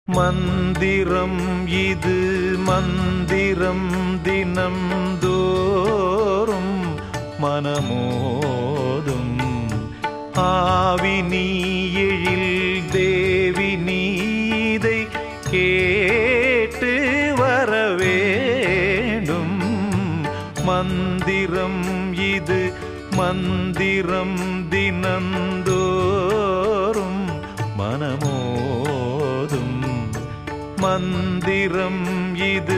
மந்திரம் இது மந்திரம் தினம் தோறும் மனமோதும் ஆவி நீ எழில் தேவி நீதை கேட்டு வரவேண்டும். மந்திரம் இது மந்திரம் தினந்தோறும் மனமோதும் மந்திரம் இது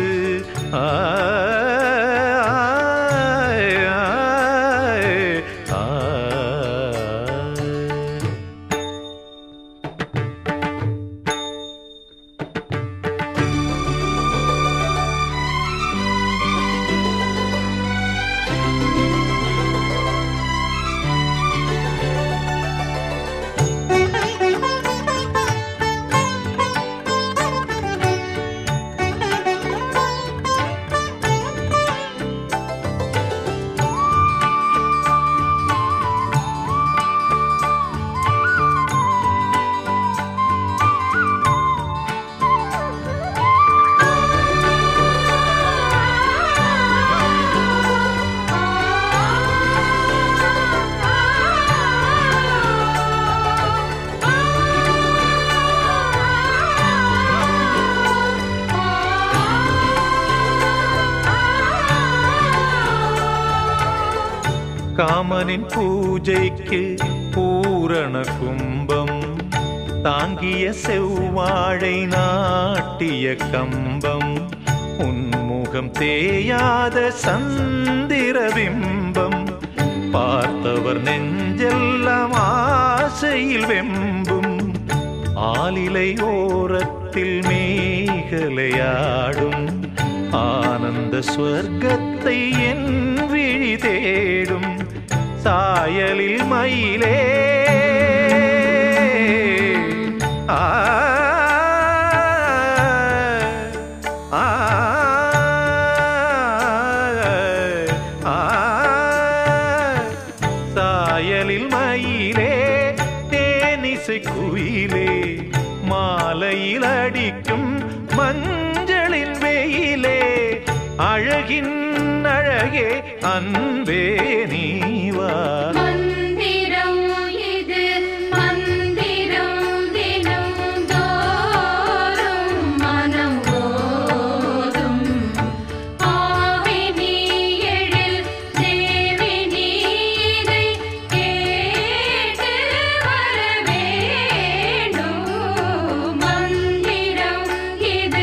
காமனின் பூஜைக்கு பூரண கும்பம் தாங்கிய செவ்வாழை நாட்டிய கம்பம் உன்முகம் தேயாத சந்திரபிம்பம் பார்த்தவர் நெஞ்செல்லாம் ஆசையில் வெம்பும் ஆலிலை ஓரத்தில் மேகலையாடும் ஆனந்த ஸ்வர்க்கத்தை என் விழி தேடும் சாயலில் மயிலே சாயலில் மயிலே தேனிசை குயிலே மாலையில் அடிக்கும் மஞ்சளின் வெயிலே அழகின் அழகே அன்பே நீவா. மந்திரம் இது மந்திரம் தினம் தோறும் மனம் ஓதும் ஆவி நீ எழில் தேவி நீதை கேட்டு வரவேண்டும். மந்திரம் இது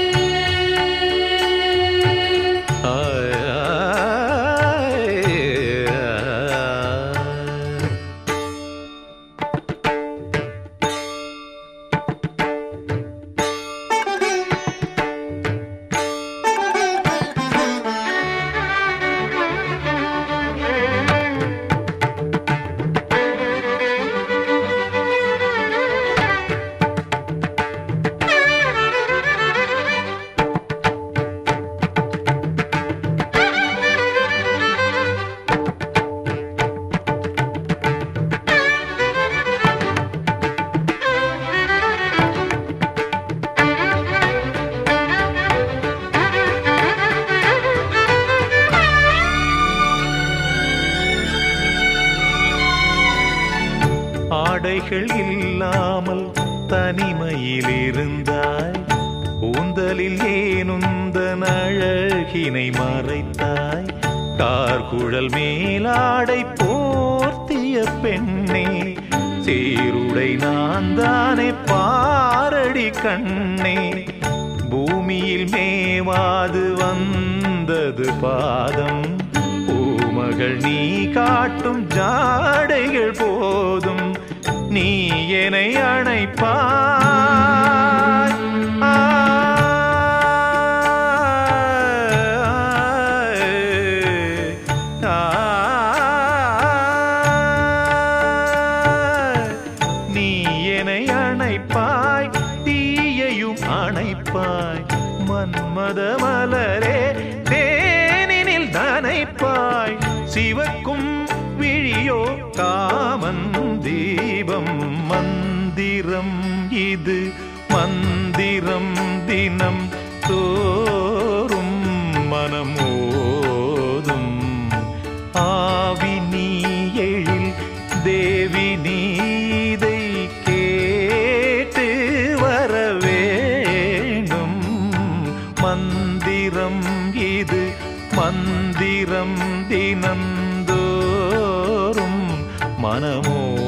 ஆடைகள் இல்லாமல் தனிமையில் இருந்தாய் கூந்தலில் ஏனுந்தன் அழகினை மறைத்தாய் கார்குழல் மேலாடை போர்த்திய பெண்ணே சீருடை நான் தானே பாரடி கண்ணே பூமியில் மேவாது வந்தது பாதம் பூமகள் நீ காட்டும் ஜாடைகள் போதும் நீ என்னை அணைப்பாய். நீ என்னை அணைப்பாய் தீயையும் அணைப்பாய் மன்மத மலரே தேனினில் நனைப்பாய் சிவக்கும் விழியோ காமன் தீபம். மந்திரம் இது மந்திரம் தினம் தோறும் மனம் ஓதும் ஆவி நீ எழில் தேவி நீதை கேட்டு வர வேண்டும் மந்திரம் இது மந்திரம் தினந்தோறும் மனமோ